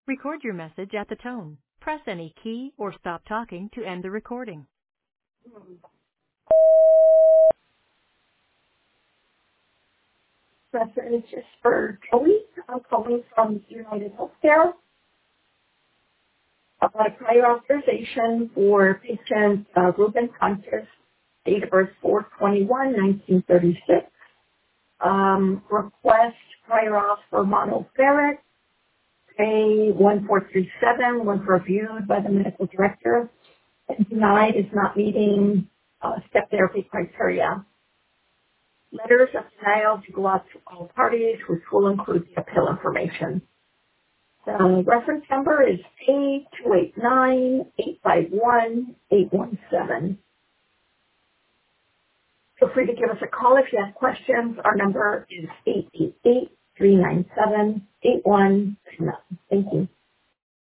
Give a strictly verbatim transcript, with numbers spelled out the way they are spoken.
Record your message at the tone. Press any key or stop talking to end the recording. Reference is for Joey. I'm calling from United Healthcare about a prior authorization for patient uh, Ruben Contis, date of birth four twenty-one nineteen thirty-six. Um, request prior auth for monoferric, A one four three seven was reviewed by the medical director and denied is not meeting uh, step therapy criteria. Letters of denial to go out to all parties, which will include the appeal information. The reference number is A two eight nine, eight five one, eight one seven. Feel free to give us a call if you have questions. Our number is eight eight eight, three nine seven, eight one two nine. Thank you.